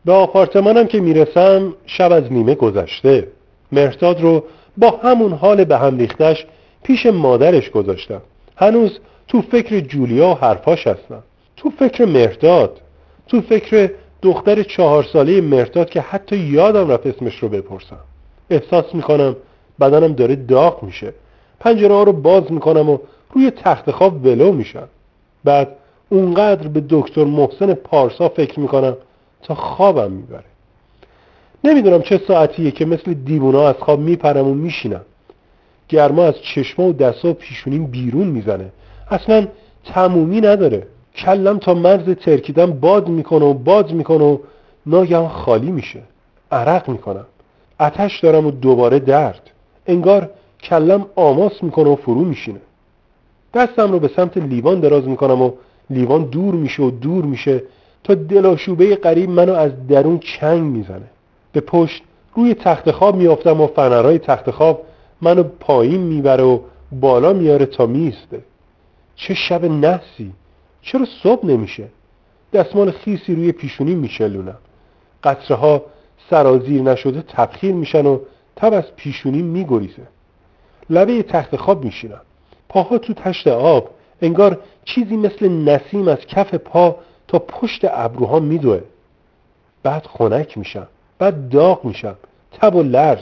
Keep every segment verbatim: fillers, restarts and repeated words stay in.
به آپارتمانم که میرسم شب از نیمه گذشته. مهرداد رو با همون حال به هم ریختش پیش مادرش گذاشتم. هنوز تو فکر جولیا و حرفاش هستم، تو فکر مهرداد، تو فکر دختر چهار ساله مهرداد که حتی یادم رفت اسمش رو بپرسم. احساس میکنم بدنم داره داغ میشه. پنجره ها رو باز میکنم و روی تخت خواب ولو میشم. بعد اونقدر به دکتر محسن پارسا فکر میکنم تا خوابم میبره. نمیدونم چه ساعتیه که مثل دیوونا از خواب میپرم و میشینم. گرما از چشما و دستا و پیشونیم بیرون میزنه. اصلا تمومی نداره. کلم تا مرز ترکیدن باد میکنه و باد میکنه و ناگهان خالی میشه. عرق میکنم. آتش دارم و دوباره درد. انگار کلم آماس میکنه و فرو میشینه. دستم رو به سمت لیوان دراز میکنم و لیوان دور میشه و دور میشه تا دلاشوبه قریب منو از درون چنگ میزنه. به پشت روی تخت خواب میافتم و فنرهای تخت خواب منو پایین میبره و بالا میاره تا میسته. چه شب نحسی! چرا صبح نمیشه؟ دستمال خیسی روی پیشونی میشلونم. قطره ها سرازیر نشده تبخیر میشن و تب از پیشونی میگریزه. لبه تخت خواب میشینم. پاها تو تشت آب. انگار چیزی مثل نسیم از کف پا تا پشت ابروها میدوه. بعد خنک میشم. بعد داغ میشم. تب و لرز.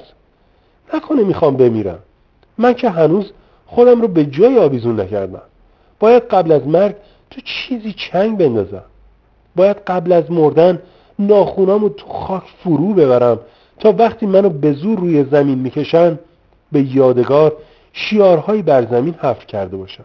نکنه میخوام بمیرم. من که هنوز خودم رو به جای آویزون نکردم. باید قبل از مرگ تو چیزی چنگ بندازم. باید قبل از مردن ناخونامو تو خاک فرو ببرم تا وقتی منو به زور روی زمین میکشن به یادگار شیارهایی بر زمین حفر کرده باشم.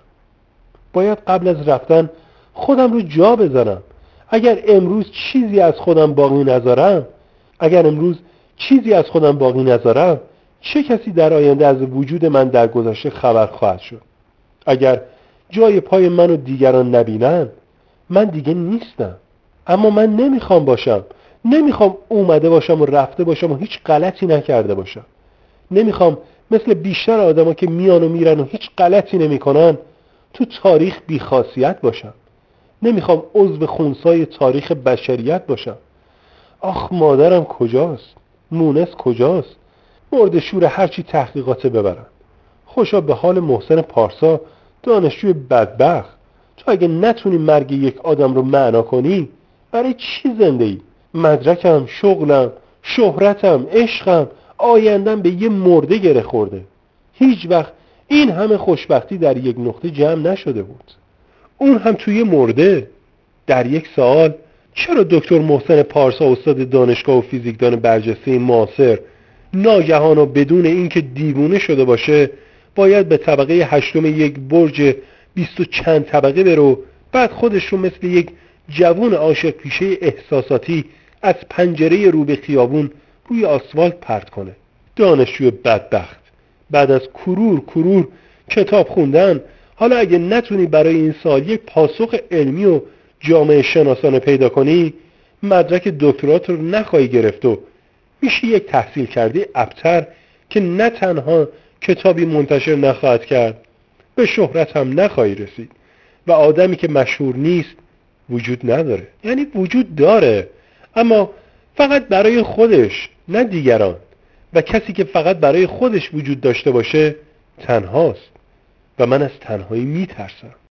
باید قبل از رفتن خودم رو جا بذارم. اگر امروز چیزی از خودم باقی نذارم اگر امروز چیزی از خودم باقی نذارم چه کسی در آینده از وجود من در گذشته خبر خواهد شد؟ اگر جای پای منو دیگران نبینن من دیگه نیستم. اما من نمیخوام باشم. نمیخوام اومده باشم و رفته باشم و هیچ غلطی نکرده باشم. نمیخوام مثل بیشتر آدما که میان و میرن و هیچ غلطی نمیکنن تو تاریخ بیخاصیت باشم. نمیخوام عضو خونسای تاریخ بشریت باشم. آخ مادرم کجاست؟ مونس کجاست؟ مرد شور هرچی تحقیقات ببرن. خوشا به حال محسن پارسا، دانشجوی بدبخت. تو اگه نتونی مرگ یک آدم رو معنا کنی برای چی زنده ای؟ مدرکم، شغلم، شهرتم، عشقم، آیندم به یه مرده گره خورده. هیچ وقت این همه خوشبختی در یک نقطه جمع نشده بود. اون هم توی مرده. در یک سال چرا دکتر محسن پارسا استاد دانشگاه و فیزیکدان برجسته معاصر ناگهان و بدون اینکه دیوونه شده باشه باید به طبقه هشتم یک برج بیست و چند طبقه بره، بعد خودش رو مثل یک جوون عاشق پیشه احساساتی از پنجره رو به خیابون روی آسفالت پرت کنه؟ دانشجوی بدبخت. بعد از کرور کرور کتاب خوندن حالا اگه نتونی برای این سال یک پاسخ علمی و جامعه شناسانه پیدا کنی مدرک دکترات رو نخواهی گرفت و میشه یک تحصیل کرده ابتر که نه تنها کتابی منتشر نخواهد کرد به شهرت هم نخواهی رسید و آدمی که مشهور نیست وجود نداره. یعنی وجود داره اما فقط برای خودش نه دیگران، و کسی که فقط برای خودش وجود داشته باشه تنهاست و من از تنهایی میترسم.